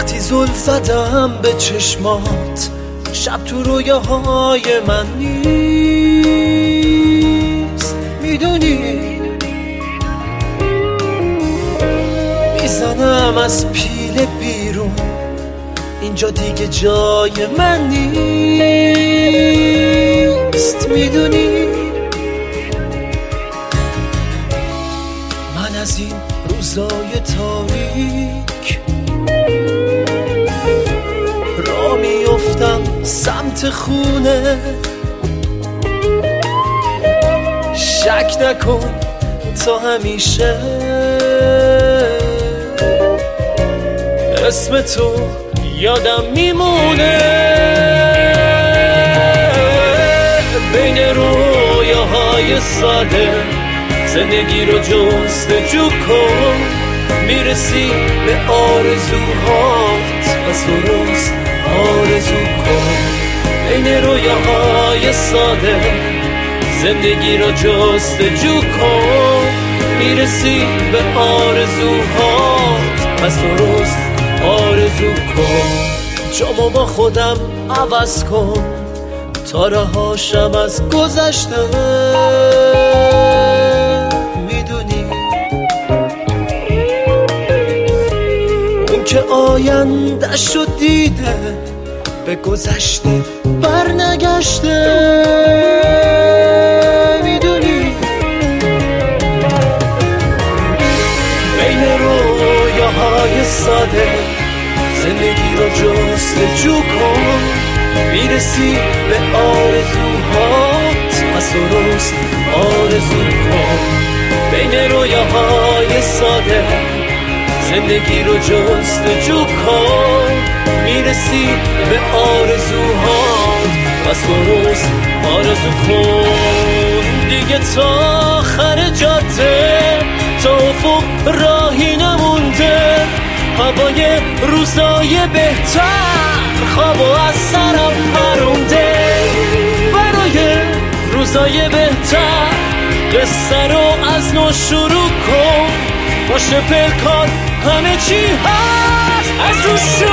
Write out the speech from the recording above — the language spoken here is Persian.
وقتی زل زدم به چشمات، شب تو رویاهای من نیست. میدونی میزنم از پیله بیرون، اینجا دیگه جای من نیست. میدونی من از این روزای تاریک را میافتم سمت خونه. شک نکن تا همیشه اسم تو یادم میمونه. بین رویاهای ساده زندگی رو جستجو کن، میرسی به آرزوهات بس درست آرزو کن. بین رویاهای ساده زندگی رو جستجو کن، میرسی به آرزوهات بس درست آرزو کن. جامو با خودم عوض کن تا رهاشم از گذشته. میدونی اون که آینده شد دیده، به گذشته برنگشته. میدونی بین رویاهای ساده زندگی رو جستجو کن، میرسی به آرزوهات از درست آرزو کن. بین رویاهای ساده زندگی رو جستجو کن، میرسی به آرزوهات از درست آرزو کن. دیگه تا آخر جاده تا افق راهی نمونده، هوای روزای بهتر خوابو از سرم پرونده. برای روزای بهتر قصه رو از نو شروع کن، باشه پلکان همه چی هست از رو